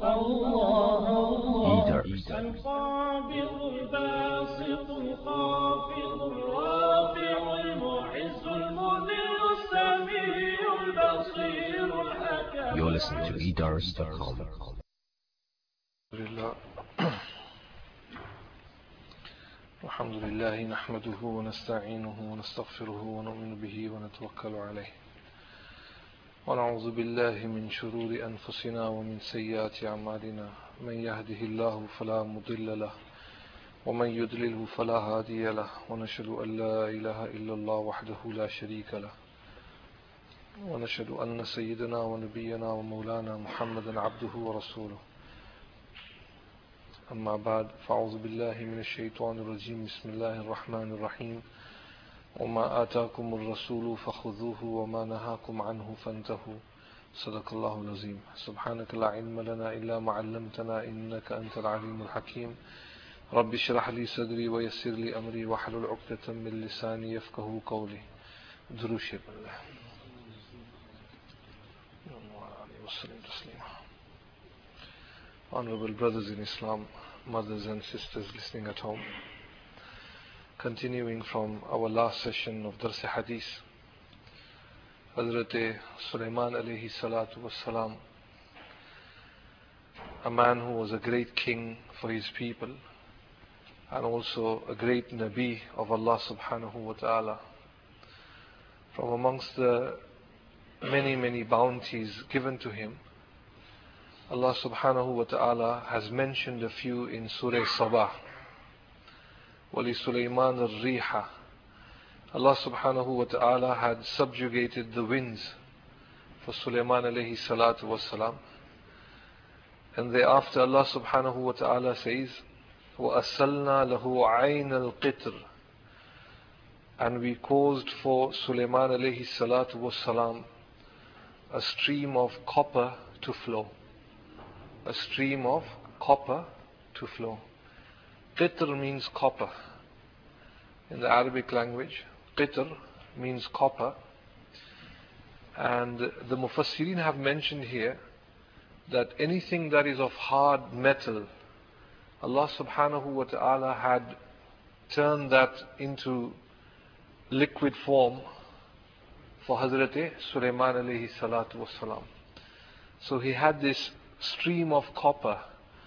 الله الله Eaters. القابض الباسط الخافض الرافع المعز المذل السميع البصير الحكم. You're listening to eaters.com. الحمد لله نحمده ونستعينه ونستغفره ونؤمن به ونتوكل عليه ونعوذ بالله من شرور أنفسنا ومن سيئات أعمالنا من يهده الله فلا مضل له ومن يضلله فلا هادي له ونشهد أن لا إله إلا الله وحده لا شريك له ونشهد أن سيدنا ونبينا ومولانا محمدا عبده ورسوله أما بعد فأعوذ بالله من الشيطان الرجيم بسم الله الرحمن الرحيم وما آتاكم الرسول فخذوه وما نهاكم عنه فانتهوا صدق الله العظيم سبحانك لا علم لنا إلا ما علمتنا إنك أنت العليم الحكيم رب اشرح لي صدري ويسر لي أمري واحلل عقدة من لساني يفقهوا قولي دروش بالله Honorable brothers in Islam, mothers and sisters listening at home, continuing from our last session of Dars Hadith, Hazrat Sulaiman alayhi salatu was salam, a man who was a great king for his people and also a great Nabi of Allah subhanahu wa ta'ala. From amongst the many bounties given to him, Allah subhanahu wa ta'ala has mentioned a few in Surah Sabah. وَلِسُلَيْمَانَ الرِّيحَ. Allah subhanahu wa ta'ala had subjugated the winds for Sulaiman alayhi salatu was salam. And thereafter Allah subhanahu wa ta'ala says, وَأَسَّلْنَا لَهُ عَيْنَ الْقِطْرِ. And we caused for Sulaiman alayhi salatu was salam a stream of copper to flow. A stream of copper to flow. Qitr means copper. In the Arabic language, qitr means copper. And the Mufassirin have mentioned here that anything that is of hard metal, Allah subhanahu wa ta'ala had turned that into liquid form for Hazrat Sulaiman alayhi salatu was salam. So he had this stream of copper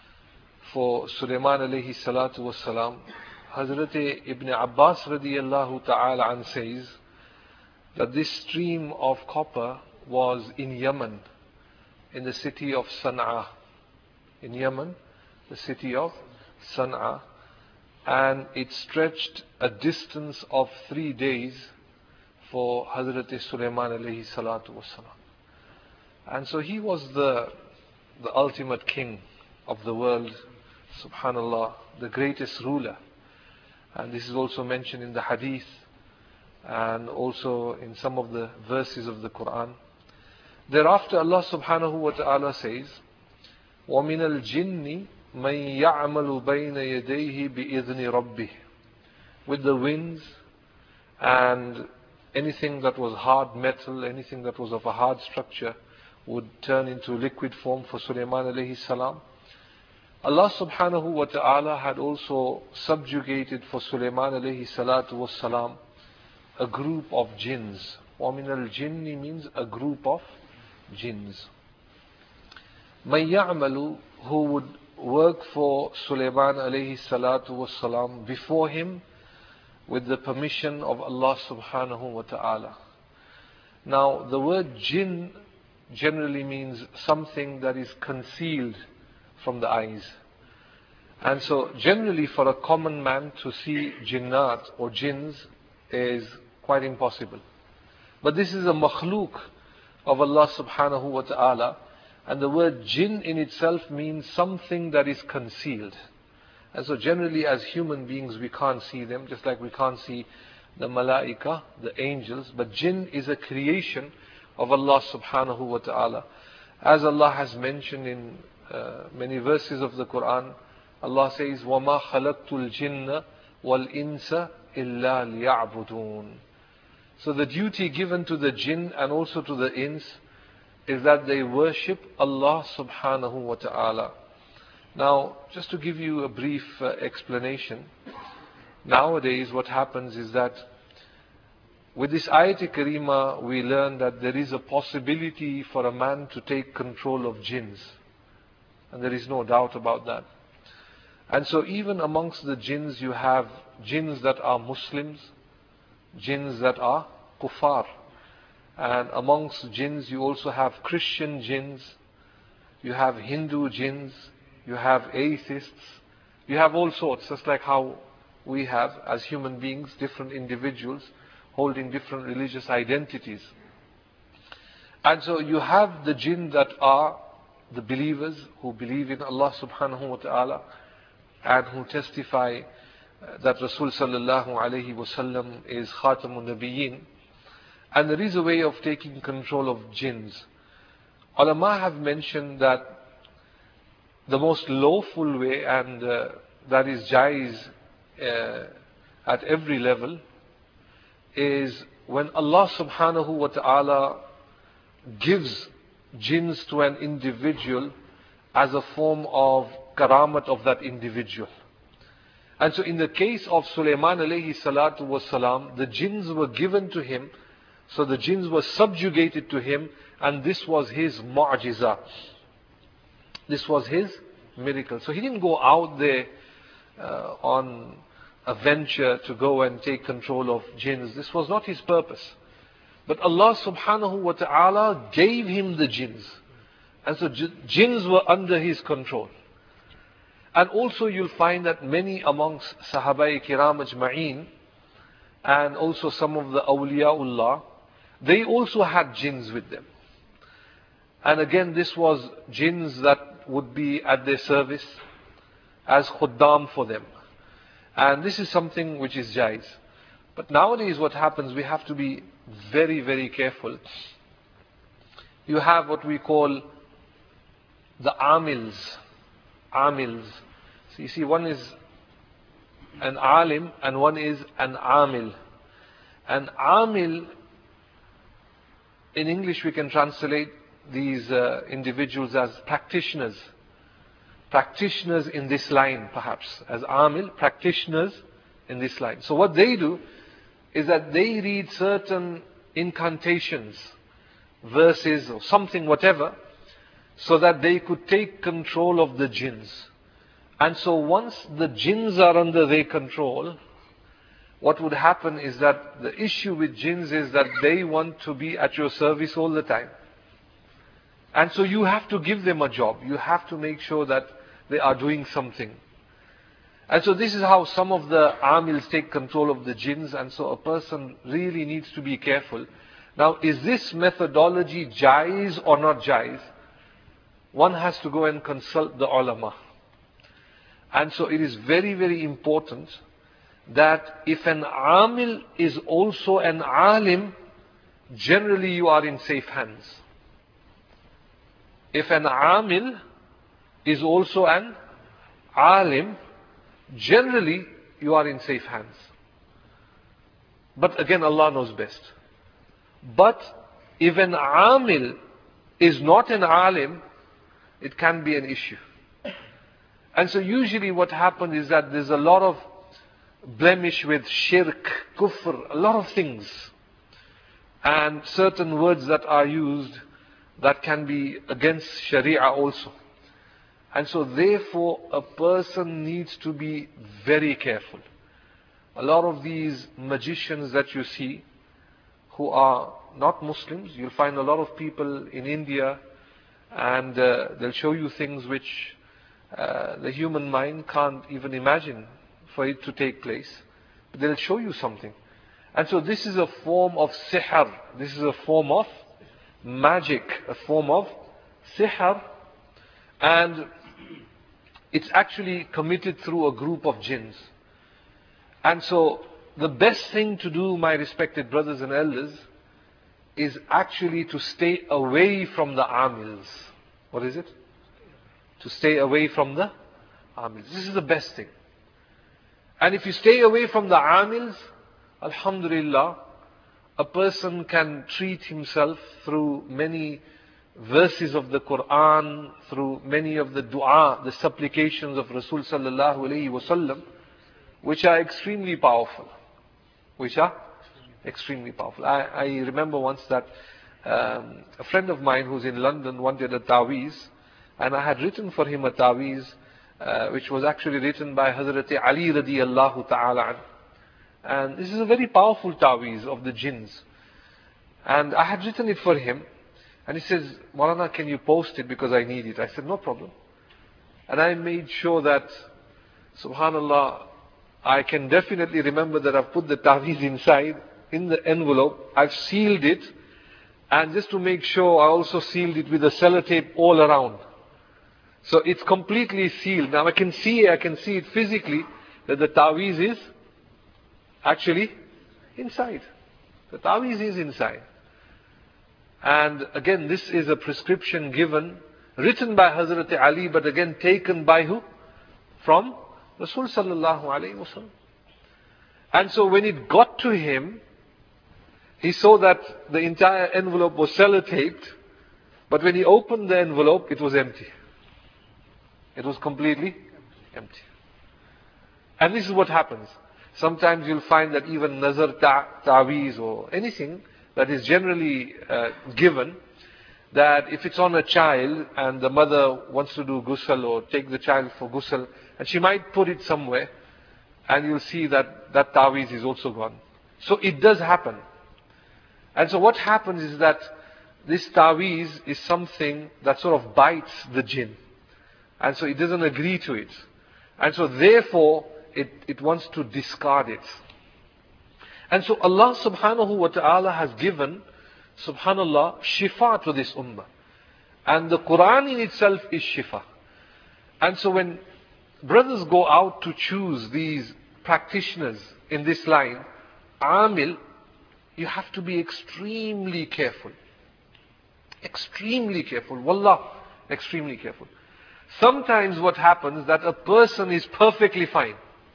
for Sulaiman alayhi salatu was salam. Hazrat Ibn Abbas radiyallahu ta'ala an says that this stream of copper was in Yemen, in the city of Sana'a. In Yemen, the city of Sana'a. And it stretched a distance of 3 days for Hazrat Sulaiman alayhi salatu was salam. And so he was the ultimate king of the world, subhanallah, the greatest ruler. And this is also mentioned in the hadith and also in some of the verses of the Quran. Thereafter Allah subhanahu wa ta'ala says, وَمِنَ الْجِنِّ مَنْ يَعْمَلُ بَيْنَ يَدَيْهِ بِإِذْنِ رَبِّهِ. With the winds and anything that was hard metal, anything that was of a hard structure, would turn into liquid form for Sulaiman alayhi salam. Allah subhanahu wa ta'ala had also subjugated for Sulaiman alayhi salatu was salam a group of jinns. وَمِنَ الْجِنِّ means a group of jinns. مَنْ يَعْمَلُ, who would work for Sulaiman alayhi salatu was salam before him with the permission of Allah subhanahu wa ta'ala. Now the word jinn generally means something that is concealed from the eyes. And so generally for a common man to see jinnat or jinns is quite impossible. But this is a makhluk of Allah subhanahu wa ta'ala, and the word jinn in itself means something that is concealed. And so generally as human beings we can't see them, just like we can't see the malaika, the angels, but jinn is a creation of Allah subhanahu wa ta'ala. As Allah has mentioned in many verses of the Quran, Allah says, وَمَا خَلَقْتُ الْجِنَّ وَالْإِنسَ إِلَّا لِيَعْبُدُونَ. So the duty given to the jinn and also to the ins is that they worship Allah subhanahu wa ta'ala. Now, just to give you a brief explanation, nowadays what happens is that with this ayat-i-karima we learn that there is a possibility for a man to take control of jinns. And there is no doubt about that. And so even amongst the jinns you have jinns that are Muslims, jinns that are kuffar. And amongst jinns you also have Christian jinns, you have Hindu jinns, you have atheists, you have all sorts, just like how we have as human beings, different individuals holding different religious identities. And so you have the jinn that are the believers who believe in Allah subhanahu wa ta'ala and who testify that Rasul sallallahu alayhi wa sallam is Khatamun Nabiyyin. And there is a way of taking control of jinns. Ulama have mentioned that the most lawful way, and that is jaiz at every level, is when Allah subhanahu wa ta'ala gives jinns to an individual as a form of karamat of that individual. And so in the case of Sulaiman alayhi salatu wasalam, the jinns were given to him, so the jinns were subjugated to him, and this was his mu'jiza. This was his miracle. So he didn't go out there on a venture to go and take control of jinns. This was not his purpose. But Allah subhanahu wa ta'ala gave him the jinns. And so jinns were under his control. And also you'll find that many amongst Sahabai Kiram Ajma'een and also some of the Awliyaullah, they also had jinns with them. And again, this was jinns that would be at their service as khuddam for them. And this is something which is jaiz. But nowadays what happens, we have to be very, very careful. You have what we call the amils. Amils. So you see, one is an alim and one is an amil. An amil, in English we can translate these individuals as practitioners. Practitioners in this line, perhaps. As amil, practitioners in this line. So what they do is that they read certain incantations, verses or something, whatever, so that they could take control of the jinns. And so once the jinns are under their control, what would happen is that the issue with jinns is that they want to be at your service all the time. And so you have to give them a job. You have to make sure that they are doing something. And so this is how some of the amils take control of the jinns, and so a person really needs to be careful. Now, is this methodology jaiz or not jaiz? One has to go and consult the ulama. And so it is very, very important that if an amil is also an alim, generally you are in safe hands. If an amil is also an alim, generally you are in safe hands. But again, Allah knows best. But if an amil is not an alim, it can be an issue. And so usually what happens is that there's a lot of blemish with shirk, kufr, a lot of things. And certain words that are used that can be against Sharia also. And so therefore a person needs to be very careful. A lot of these magicians that you see who are not Muslims, you'll find a lot of people in India, and they'll show you things which the human mind can't even imagine for it to take place. But they'll show you something. And so this is a form of sihr. This is a form of magic, a form of sihr. And it's actually committed through a group of jinns. And so the best thing to do, my respected brothers and elders, is actually to stay away from the amils. What is it? To stay away from the amils. This is the best thing. And if you stay away from the amils, alhamdulillah, a person can treat himself through many verses of the Quran, through many of the dua, the supplications of Rasul sallallahu alayhi wasallam, which are extremely powerful. Which are extremely powerful. I remember once that a friend of mine who's in London wanted a taweez, and I had written for him a taweez, which was actually written by Hazrat Ali radiyallahu ta'ala an. And this is a very powerful taweez of the jinns. And I had written it for him, and he says, Maulana, can you post it because I need it? I said, no problem. And I made sure that, subhanallah, I can definitely remember that I've put the taweez inside, in the envelope, I've sealed it, and just to make sure, I also sealed it with a sellotape all around. So it's completely sealed. Now I can see it physically, that the taweez is actually inside. The taweez is inside. And again, this is a prescription given, written by Hazrat Ali, but again taken by who? From Rasul sallallahu alayhi wasallam. And so when it got to him, he saw that the entire envelope was sellotaped, but when he opened the envelope, it was empty. It was completely empty. And this is what happens. Sometimes you'll find that even nazar ta'weez or anything that is generally given, that if it's on a child and the mother wants to do ghusl or take the child for ghusl, and she might put it somewhere, and you'll see that that ta'weez is also gone. So it does happen. And so what happens is that this ta'weez is something that sort of bites the jinn. And so it doesn't agree to it. And so therefore, it wants to discard it. And so Allah subhanahu wa ta'ala has given, subhanallah, shifa to this ummah. And the Quran in itself is shifa. And so when brothers go out to choose these practitioners in this line, amil, you have to be extremely careful. Extremely careful. Wallah, extremely careful. Sometimes what happens that a person is perfectly fine.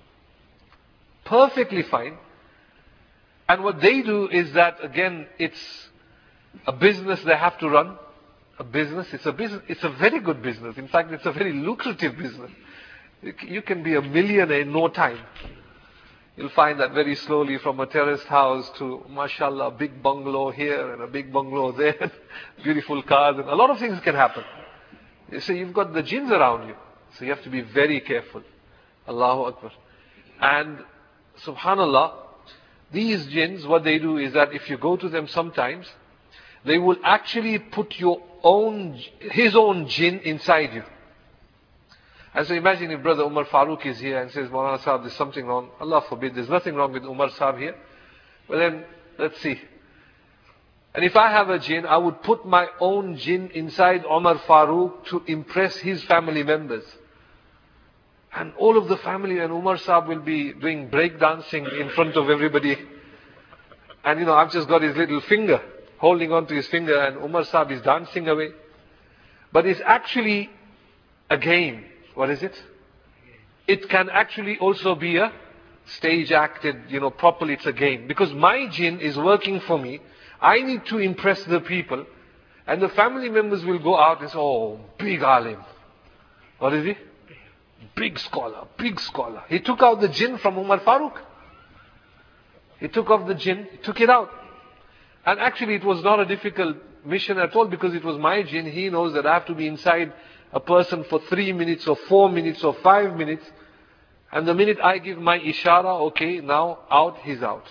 Perfectly fine. And what they do is that, again, it's a business they have to run. A business. It's a very good business. In fact, it's a very lucrative business. You can be a millionaire in no time. You'll find that very slowly, from a terraced house to, mashallah, a big bungalow here and a big bungalow there, beautiful cars, and a lot of things can happen. You see, you've got the jinns around you. So you have to be very careful. Allahu Akbar. And subhanallah, these jinns, what they do is that if you go to them sometimes, they will actually put his own jinn inside you. And so imagine if Brother Umar Farooq is here and says, Maulana Sahib, there's something wrong. Allah forbid, there's nothing wrong with Umar Sahib here. Well then, let's see. And if I have a jinn, I would put my own jinn inside Umar Farooq to impress his family members. And all of the family and Umar Sahib will be doing break dancing in front of everybody. And I've just got his little finger, holding on to his finger, and Umar Sahib is dancing away. But it's actually a game. What is it? It can actually also be a stage acted, properly. It's a game. Because my jinn is working for me. I need to impress the people. And the family members will go out and say, oh, big alim. What is he? Big scholar, big scholar. He took out the jinn from Umar Farooq. He took off the jinn, he took it out. And actually it was not a difficult mission at all, because it was my jinn. He knows that I have to be inside a person for 3 minutes or 4 minutes or 5 minutes. And the minute I give my ishara, okay, now out, he's out.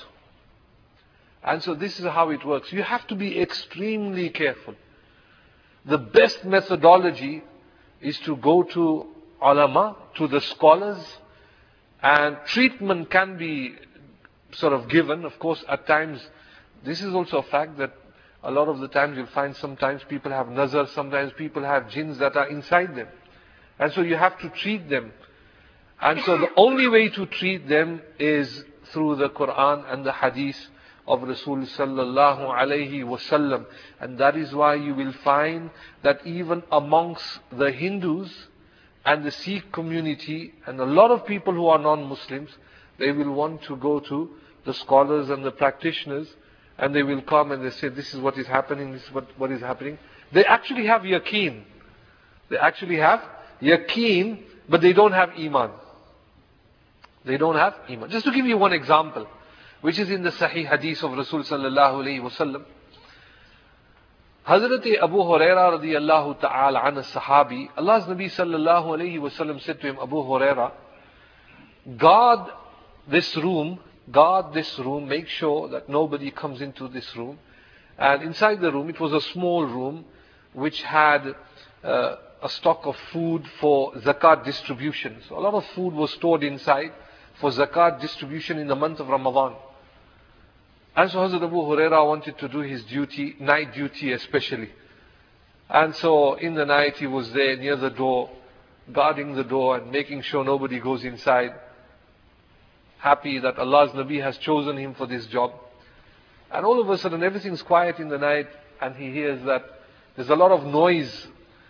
And so this is how it works. You have to be extremely careful. The best methodology is to go to ulama, to the scholars, and treatment can be sort of given. Of course, at times, this is also a fact that a lot of the times you'll find sometimes people have nazar, sometimes people have jinns that are inside them. And so you have to treat them. And so the only way to treat them is through the Quran and the Hadith of Rasul sallallahu alayhi wasallam. And that is why you will find that even amongst the Hindus and the Sikh community and a lot of people who are non-Muslims, they will want to go to the scholars and the practitioners, and they will come and they say, this is what is happening, this is what is happening. They actually have yaqeen. They actually have yaqeen, but they don't have iman. They don't have iman. Just to give you one example, which is in the Sahih Hadith of Rasul sallallahu alayhi wasallam. Hazrat Abu Huraira radiyallahu ta'ala an sahabi, Allah's Nabi sallallahu alayhi wasallam said to him, Abu Huraira, guard this room, make sure that nobody comes into this room. And inside the room, it was a small room which had a stock of food for zakat distribution. So a lot of food was stored inside for zakat distribution in the month of Ramadan. And so Hazrat Abu Huraira wanted to do his duty, night duty especially. And so in the night he was there near the door, guarding the door and making sure nobody goes inside. Happy that Allah's Nabi has chosen him for this job. And all of a sudden everything's quiet in the night and he hears that there's a lot of noise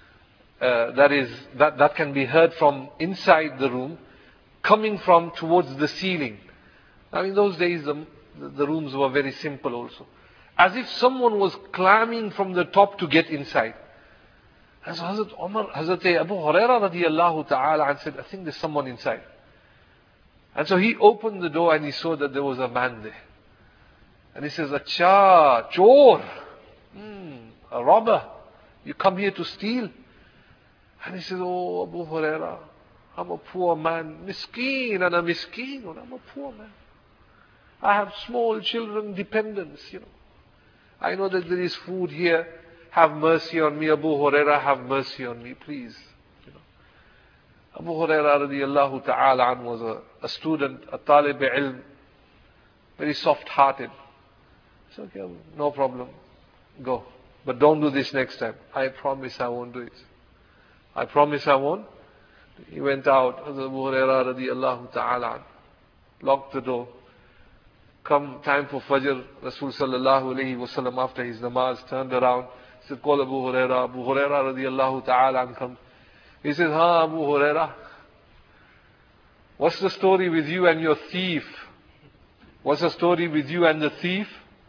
that can be heard from inside the room, coming from towards the ceiling. Now in those days the rooms were very simple also. As if someone was climbing from the top to get inside. And so Hazrat Abu Huraira radiyallahu ta'ala said, I think there's someone inside. And so he opened the door and he saw that there was a man there. And he says, Acha, chor, a robber, you come here to steal? And he says, oh Abu Huraira, I'm a poor man, miskeen, and I'm a poor man. I have small children, dependents, I know that there is food here. Have mercy on me, Abu Huraira, have mercy on me, please. Abu Huraira radiyallahu ta'ala an was a student, a talib ilm, very soft-hearted. So, okay, no problem, go. But don't do this next time. I promise I won't do it. I promise I won't. He went out, Abu Huraira radiyallahu ta'ala an, locked the door. Come time for Fajr, Rasul sallallahu alayhi wasallam after his namaz turned around, said, call Abu Huraira. Abu Huraira radiyallahu ta'ala an comes. He says, Abu Huraira, what's the story with you and your thief? What's the story with you and the thief?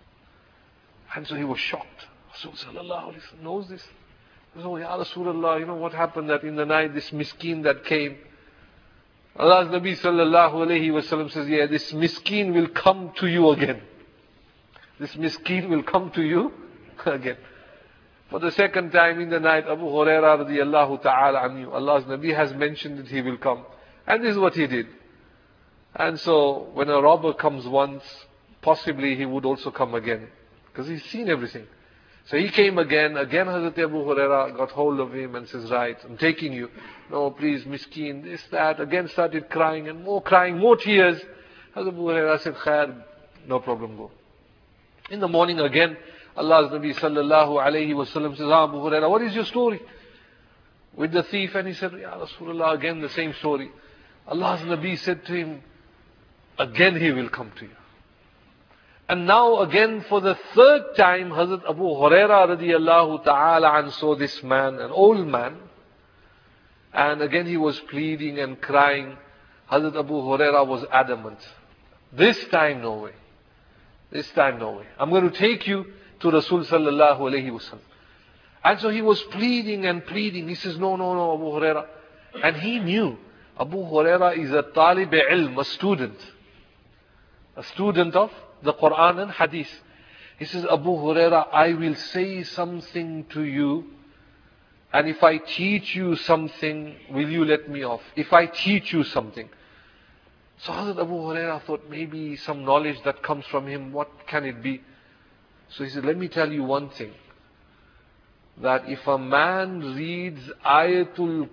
And so he was shocked. Rasul sallallahu alayhi wasallam knows this. He says, oh Ya Rasulullah, what happened that in the night this miskeen that came, Allah's Nabi sallallahu alayhi wasallam says, yeah, this miskeen will come to you again. This miskeen will come to you again. For the second time in the night, Abu Huraira radiyallahu ta'ala anhu, Allah's Nabi has mentioned that he will come. And this is what he did. And so, when a robber comes once, possibly he would also come again. Because he's seen everything. So he came again. Again Hazrat Abu Huraira got hold of him and says, right, I'm taking you. No, please, miskeen, this, that. Again started crying, more tears. Hazrat Abu Huraira said, khair, no problem, go. In the morning again, Allah's Nabi sallallahu alayhi wasallam says, Abu Huraira, what is your story with the thief? And he said, Ya Rasulullah, again the same story. Allah's Nabi said to him, again he will come to you. And now again for the third time, Hazrat Abu Huraira radiyallahu ta'ala and saw this man, an old man. And again he was pleading and crying. Hazrat Abu Huraira was adamant. This time no way. This time no way. I'm going to take you to Rasul sallallahu alayhi wasallam. And so he was pleading and pleading. He says, no, Abu Huraira. And he knew Abu Huraira is a talib ilm, a student of the Quran and Hadith. He says, Abu Huraira, I will say something to you, and if I teach you something, will you let me off? If I teach you something. So Hazrat Abu Huraira thought maybe some knowledge that comes from him, what can it be? So he said, let me tell you one thing. That if a man reads Ayatul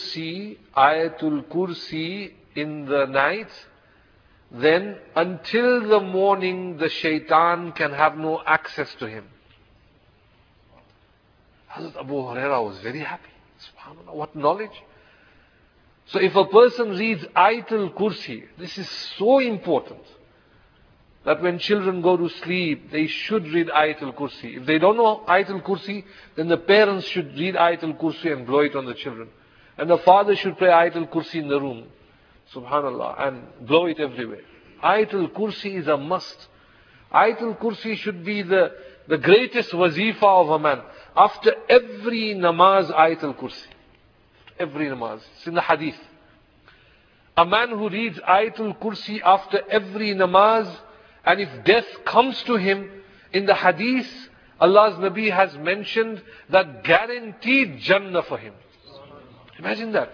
Kursi in the night, then until the morning the shaitan can have no access to him. Hazrat Abu Huraira was very happy. SubhanAllah, what knowledge. So if a person reads Ayatul Kursi, this is so important, that when children go to sleep, they should read Ayatul Kursi. If they don't know Ayatul Kursi, then the parents should read Ayatul Kursi and blow it on the children. And the father should pray Ayatul Kursi in the room. Subhanallah. And blow it everywhere. Ayatul Kursi is a must. Ayatul Kursi should be the greatest wazifa of a man. after every namaz, Ayatul Kursi. Every namaz. It's in the hadith. A man who reads Ayatul Kursi after every namaz, and if death comes to him, in the hadith, Allah's Nabi has mentioned that guaranteed Jannah for him. Imagine that.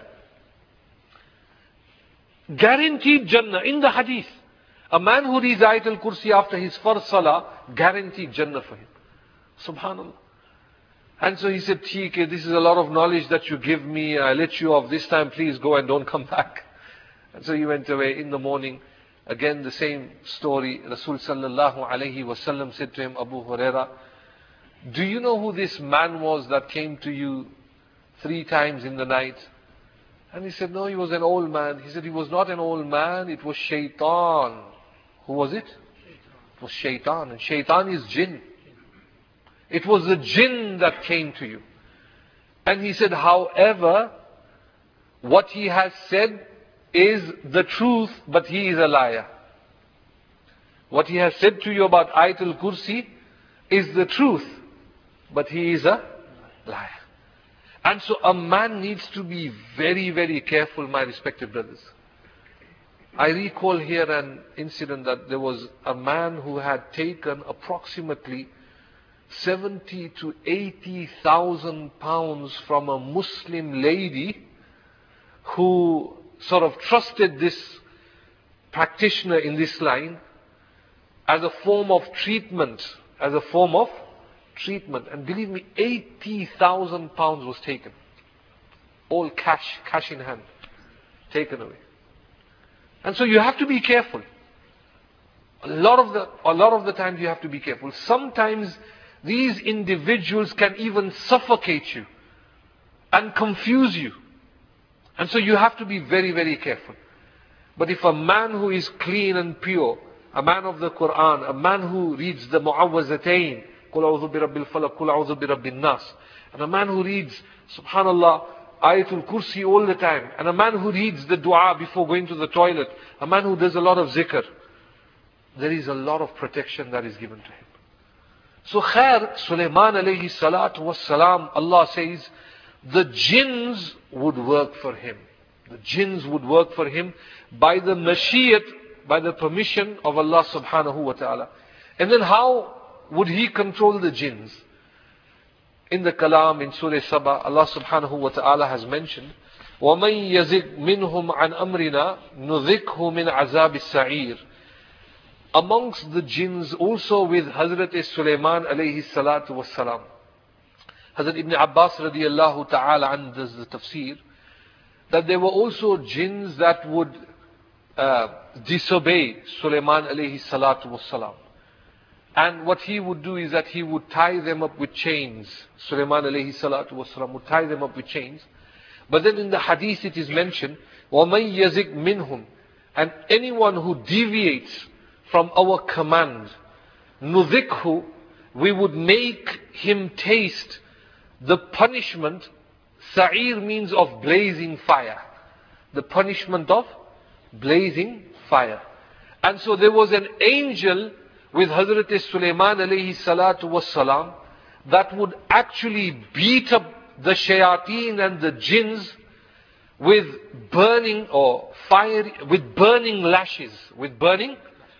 Guaranteed Jannah in the hadith. A man who reads Ayatul Kursi after his first salah, guaranteed Jannah for him. Subhanallah. And so he said, "Theek, this is a lot of knowledge that you give me. I let you off this time. Please go and don't come back." And so he went away. In the morning, again the same story. Rasul sallallahu alayhi wasallam said to him, "Abu Huraira, do you know who this man was that came to you 3 times in the night?" And he said, "No, he was an old man." He said, "He was not an old man, it was Shaitan." Who was it? It was Shaitan. And Shaitan is jinn. It was the jinn that came to you. And he said, "However, what he has said is the truth, but he is a liar." What he has said to you about Ayatul Kursi is the truth, but he is a liar. And so a man needs to be very, very careful, my respected brothers. I recall here an incident that there was a man who had taken approximately 70 to 80,000 pounds from a Muslim lady who sort of trusted this practitioner in this line as a form of treatment, And believe me, 80,000 pounds was taken. All cash in hand, taken away. And so you have to be careful. A lot of the times you have to be careful. Sometimes these individuals can even suffocate you and confuse you. And so you have to be very, very careful. But if a man who is clean and pure, a man of the Quran, a man who reads the Mu'awwazatayn, Qul a'udhu bi rabbil falaq, Qul a'udhu bi rabbin nas, and a man who reads, subhanallah, Ayatul Kursi all the time, and a man who reads the dua before going to the toilet, a man who does a lot of zikr, there is a lot of protection that is given to him. So Khair, Sulaiman alayhi salatu was salam, Allah says, the jinns would work for him. The jinns would work for him by the mashiat, by the permission of Allah subhanahu wa ta'ala. And then how would he control the jinns? In the Kalam, in Surah Saba, Allah subhanahu wa ta'ala has mentioned, وَمَنْ يَزِغْ مِنْهُمْ عَنْ أَمْرِنَا نُذِقْهُ مِنْ عَذَابِ السَّعِيرِ. Amongst the jinns, also with Hazrat Sulaiman alayhi salatu was salam. Hazrat Ibn Abbas radiallahu ta'ala and does the tafsir, that there were also jinns that would disobey Sulaiman alayhi salatu was salam. And what he would do is that he would tie them up with chains. Sulaiman alayhi salatu was salam would tie them up with chains. But then in the hadith it is mentioned, وَمَنْ يَزِغْ مِنْهُمْ, and anyone who deviates from our command, نُذِقْهُ, we would make him taste the punishment. Sa'ir means of blazing fire. The punishment of blazing fire. And so there was an angel with Hazrat Sulaiman alayhi salatu was salam that would actually beat up the shayateen and the jinns with burning or fire, with burning lashes. Burning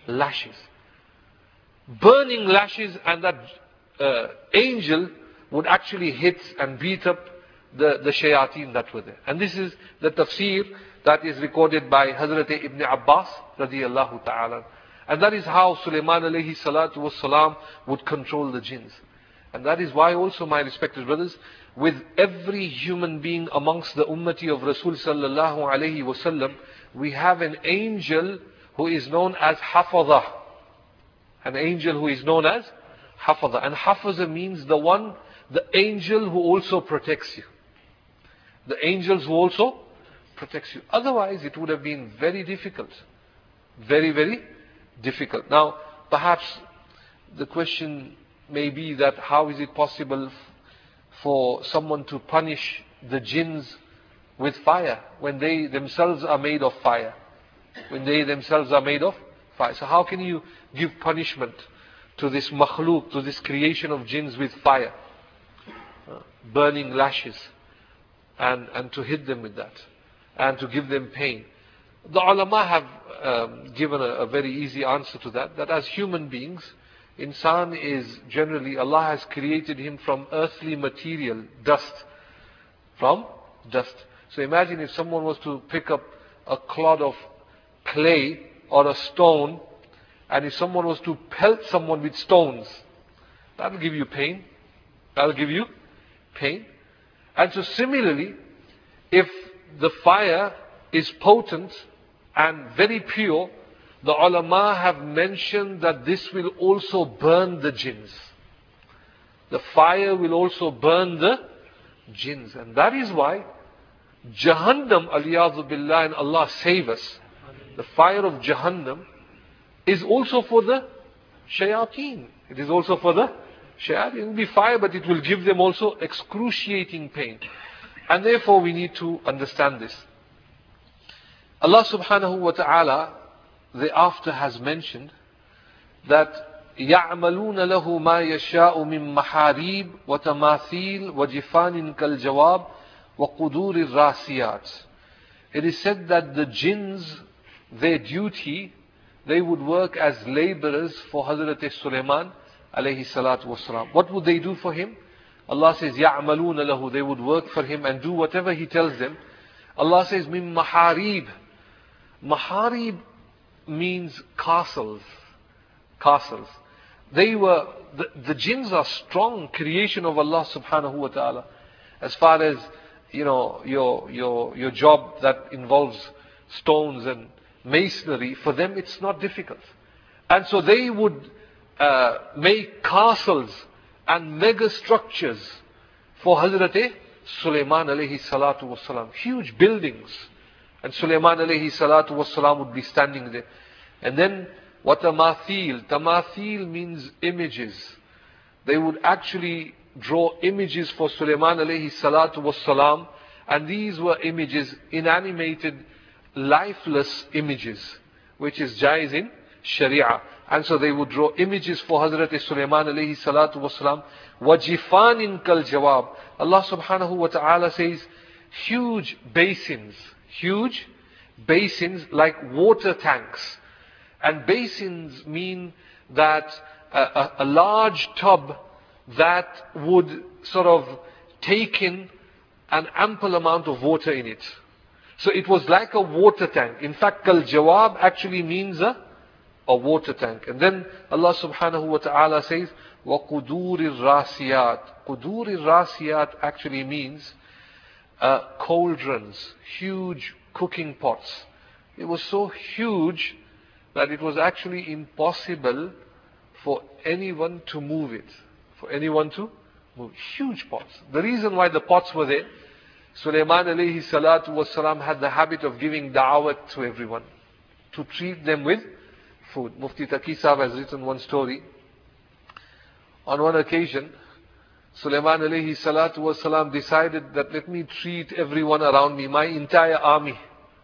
lashes, and that angel would actually hit and beat up the shayateen that were there. And this is the tafsir that is recorded by Hazrat Ibn Abbas radiyallahu ta'ala. And that is how Sulaiman alayhi salatu was salam would control the jinns. And that is why also, my respected brothers, with every human being amongst the ummati of Rasul sallallahu alayhi wasallam, we have an angel who is known as Hafaza. An angel who is known as Hafaza. And Hafaza means the angel who also protects you. The angels who also protects you. Otherwise it would have been very difficult. Very, very difficult. Now, perhaps the question may be that how is it possible for someone to punish the jinns with fire when they themselves are made of fire? So how can you give punishment to this makhluk, to this creation of jinns with fire? burning lashes, and to hit them with that, and to give them pain. The ulama have given a very easy answer to that, that as human beings, insan is generally, Allah has created him from earthly material, dust. From dust. So imagine if someone was to pick up a clod of clay or a stone, and if someone was to pelt someone with stones, that will give you pain. That will give you pain. And so similarly, if the fire is potent and very pure, the ulama have mentioned that this will also burn the jinns. The fire will also burn the jinns. And that is why Jahannam, aliyadhu billah, and Allah save us, the fire of Jahannam is also for the shayateen. It is also for the shayateen. It will be fire, but it will give them also excruciating pain. And therefore we need to understand this. Allah subhanahu wa ta'ala thereafter has mentioned that يَعْمَلُونَ لَهُ مَا يَشَاءُ مِن مَحَارِيبٍ وَتَمَاثِيلٍ وَجِفَانٍ كَالْجَوَابِ وَقُدُورِ الرَّاسِيَاتِ. It is said that the jinns, their duty, they would work as laborers for Hazrat Sulaiman alayhi salatu wasalam. What would they do for him? Allah says, يَعْمَلُونَ لَهُ. They would work for him and do whatever he tells them. Allah says, مِن مَحَارِيبٍ. Maharib means castles. Castles. They were, the jinns are strong creation of Allah subhanahu wa ta'ala. As far as, your job that involves stones and masonry, for them it's not difficult. And so they would make castles and mega structures for Hazrat Sulaiman alayhi salatu wasalam. Huge buildings. And Sulaiman alayhi salatu wasalam would be standing there. And then, watamathil. Tamathil means images. They would actually draw images for Sulaiman alayhi salatu wasalam. And these were images, inanimated, lifeless images, which is jaiz in Sharia. And so they would draw images for Hazrat Sulaiman alayhi salatu wasalam. Wajifanin kal jawab. Allah subhanahu wa ta'ala says, huge basins like water tanks. And basins mean that a large tub that would sort of take in an ample amount of water in it. So it was like a water tank. In fact, kal jawab actually means a water tank. And then Allah subhanahu wa ta'ala says, وَقُدُورِ الرَّاسِيَاتِ. قُدُورِ الرَّاسِيَاتِ actually means cauldrons, huge cooking pots. It was so huge that it was actually impossible for anyone to move it. For anyone to move. Huge pots. The reason why the pots were there, Sulaiman alayhi salatu wasalam had the habit of giving da'wat to everyone, to treat them with food. Mufti Taqi Sahib has written one story. On one occasion, Sulaiman alayhi salatu wasalam decided that let me treat everyone around me, my entire army,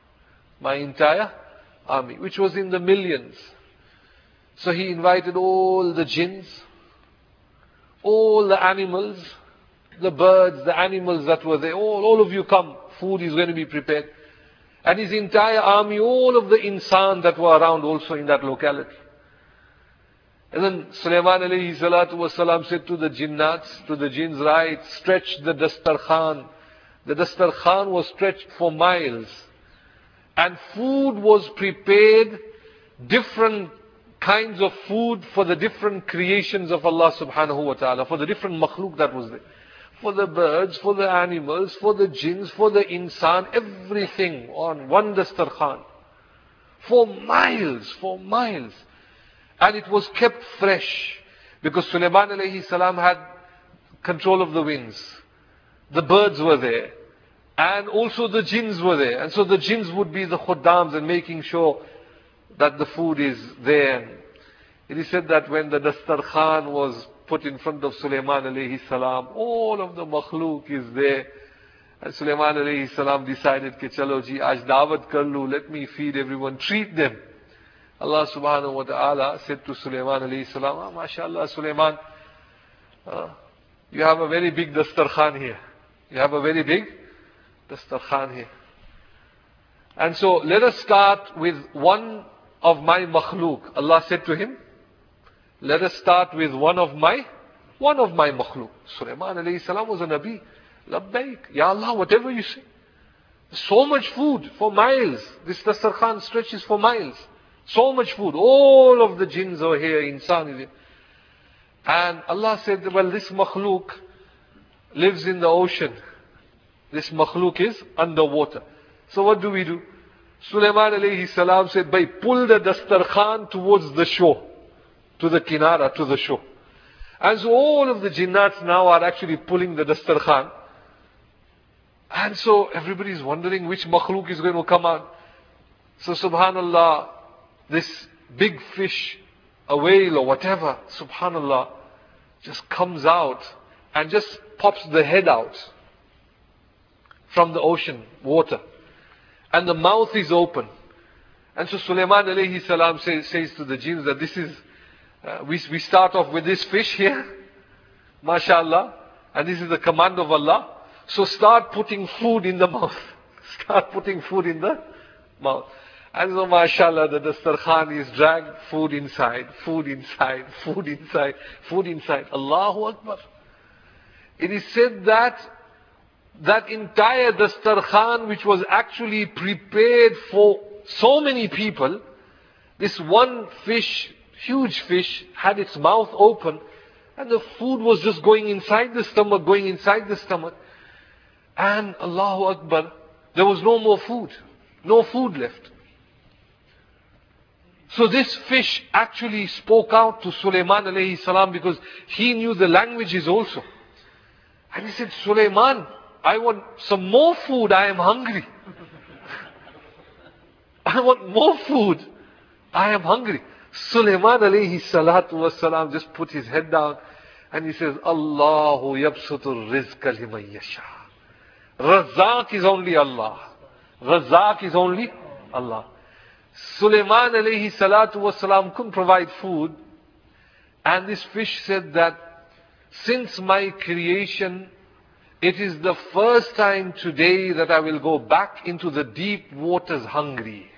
which was in the millions. So he invited all the jinns, all the animals, the birds, the animals that were there, all of you come, food is going to be prepared. And his entire army, all of the insan that were around also in that locality. And then Sulaiman alayhi salatu wasalam said to the jinnats, to the jinns, right, stretch the dastarkhan. The dastarkhan was stretched for miles. And food was prepared, different kinds of food for the different creations of Allah subhanahu wa ta'ala, for the different makhluk that was there. For the birds, for the animals, for the jinns, for the insan, everything on one dastarkhan. For miles. And it was kept fresh. Because Sulaiman alayhi salam had control of the winds. The birds were there. And also the jinns were there. And so the jinns would be the khuddams and making sure that the food is there. It is said that when the dastarkhan was put in front of Sulaiman alayhi salam, all of the makhluk is there. And Sulaiman alayhi salam decided, ke chalo ji, aaj dawat kar lu, let me feed everyone, treat them. Allah subhanahu wa ta'ala said to Sulaiman alayhi salam, MashaAllah Sulaiman, You have a very big dastarkhan here. You have a very big dastarkhan here. And so let us start with one of my makhluk. Allah said to him, let us start with one of my makhluk. Sulaiman alayhi salam was a Nabi. Labbaik. Ya Allah, whatever you say. So much food for miles. This dastarkhan stretches for miles. So much food. All of the jinns are here, insan is here. And Allah said, well, this makhluk lives in the ocean. This makhluk is underwater. So what do we do? Sulaiman alayhi salam said, bhai, pull the dastarkhan towards the shore. To the kinara, to the shore. And so all of the jinnats now are actually pulling the dastarkhan. And so everybody is wondering which makhluk is going to come out. So subhanallah, this big fish, a whale or whatever, subhanallah, just comes out and just pops the head out from the ocean water. And the mouth is open. And so Sulaiman alayhi salam says to the jinns that this is, we start off with this fish here, mashallah, and this is the command of Allah. So start putting food in the mouth. Start putting food in the mouth. And so mashallah, the dastarkhan is dragged, food inside, food inside, food inside, food inside. Allahu Akbar. It is said that that entire dastarkhan, which was actually prepared for so many people, this one fish, huge fish, had its mouth open, and the food was just going inside the stomach, going inside the stomach. And Allahu Akbar, there was no more food. No food left. So this fish actually spoke out to Sulaiman alayhi salam because he knew the languages also. And he said, Sulaiman, I want some more food, I am hungry. I want more food, I am hungry. Sulaiman alayhi salatu wasalam just put his head down and he says, Allahu yabsutur rizqa liman yasha. Razak is only Allah. Razak is only Allah. Sulaiman alayhi salatu wasalam couldn't provide food. And this fish said that since my creation, it is the first time today that I will go back into the deep waters hungry.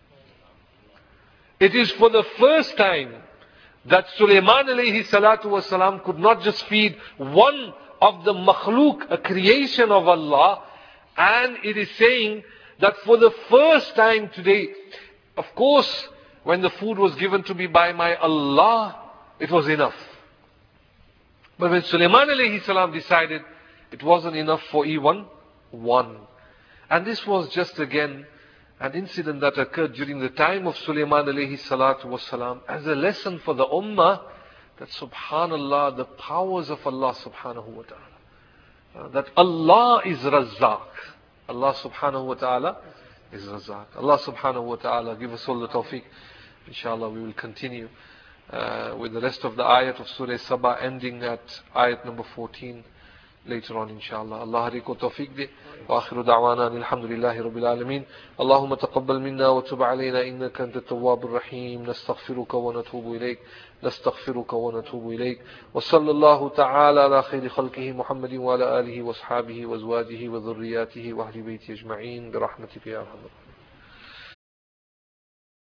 It is for the first time that Sulaiman alayhi salatu wasalam could not just feed one of the makhluk, a creation of Allah, and it is saying that for the first time today, of course, when the food was given to me by my Allah, it was enough. But when Sulaiman alayhi salam decided, it wasn't enough for even one. And this was just again an incident that occurred during the time of Sulaiman alayhi salatu wasalam as a lesson for the ummah that subhanallah, the powers of Allah subhanahu wa ta'ala. That Allah is Razzaq. Allah subhanahu wa ta'ala is Razzaq. Allah subhanahu wa ta'ala give us all the tawfiq. Inshallah we will continue with the rest of the ayat of Surah Sabah ending at ayat number 14. Later on, inshallah. Allah hariko tawfiq de. Wa akhiru da'wana alhamdulillahi rabbil alameen. Allahumma taqabbal minna wa tub alayna innaka anta tawwabur rahim. Nastaghfiruka wa natubu ilayk. Nastaghfiruka wa natubu ilayk. Wa sallallahu ta'ala ala khayri khalqihi Muhammadin wa ala alihi wa ashabihi wa azwajihi wa dhurriyyatihi wa ahli bayti ajma'in. Bi rahmatika ya arhamar.